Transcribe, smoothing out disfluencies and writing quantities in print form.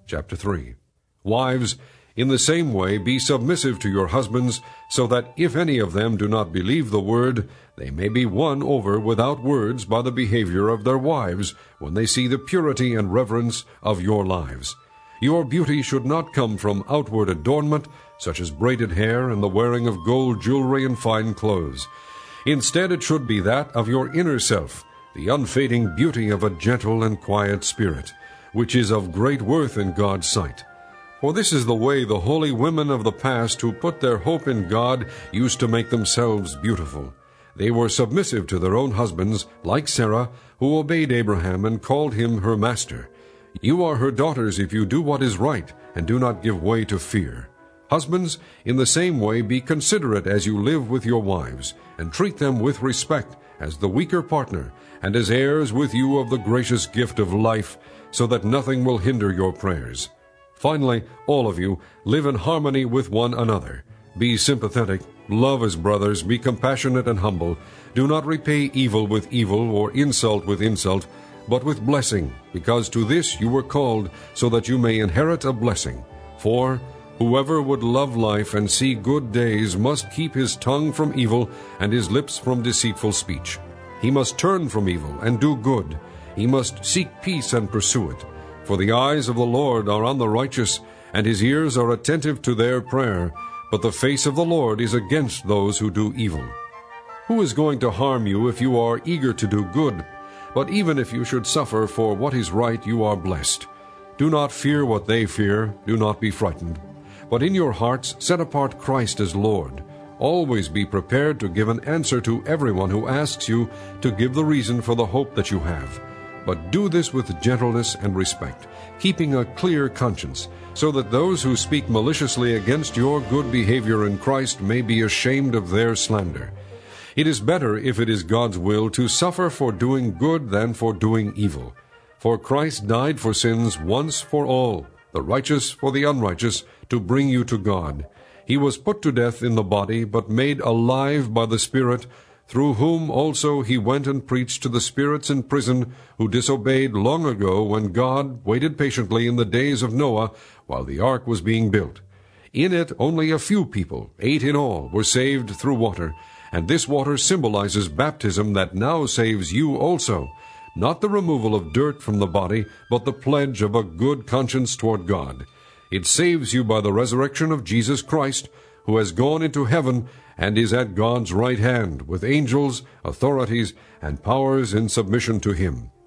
Chapter 3. Wives, in the same way be submissive to your husbands, so that if any of them do not believe the word, they may be won over without words by the behavior of their wives, when they see the purity and reverence of your lives. Your beauty should not come from outward adornment, such as braided hair and the wearing of gold jewelry and fine clothes. Instead, it should be that of your inner self, the unfading beauty of a gentle and quiet spirit, which is of great worth in God's sight. For this is the way the holy women of the past who put their hope in God used to make themselves beautiful. They were submissive to their own husbands, like Sarah, who obeyed Abraham and called him her master. You are her daughters if you do what is right, and do not give way to fear. Husbands, in the same way be considerate as you live with your wives, and treat them with respect as the weaker partner, and as heirs with you of the gracious gift of life, so that nothing will hinder your prayers. Finally, all of you, live in harmony with one another. Be sympathetic, love as brothers, be compassionate and humble. Do not repay evil with evil or insult with insult, but with blessing, because to this you were called, so that you may inherit a blessing. For whoever would love life and see good days must keep his tongue from evil and his lips from deceitful speech. He must turn from evil and do good. He must seek peace and pursue it. For the eyes of the Lord are on the righteous, and his ears are attentive to their prayer, but the face of the Lord is against those who do evil. Who is going to harm you if you are eager to do good? But even if you should suffer for what is right, you are blessed. Do not fear what they fear, do not be frightened. But in your hearts set apart Christ as Lord. Always be prepared to give an answer to everyone who asks you to give the reason for the hope that you have. But do this with gentleness and respect, keeping a clear conscience, so that those who speak maliciously against your good behavior in Christ may be ashamed of their slander. It is better, if it is God's will, to suffer for doing good than for doing evil. For Christ died for sins once for all, the righteous for the unrighteous, to bring you to God. He was put to death in the body, but made alive by the Spirit, through whom also he went and preached to the spirits in prison who disobeyed long ago, when God waited patiently in the days of Noah while the ark was being built. In it only a few people, 8 in all, were saved through water, and this water symbolizes baptism that now saves you also, not the removal of dirt from the body, but the pledge of a good conscience toward God. It saves you by the resurrection of Jesus Christ, who has gone into heaven and is at God's right hand, with angels, authorities, and powers in submission to him.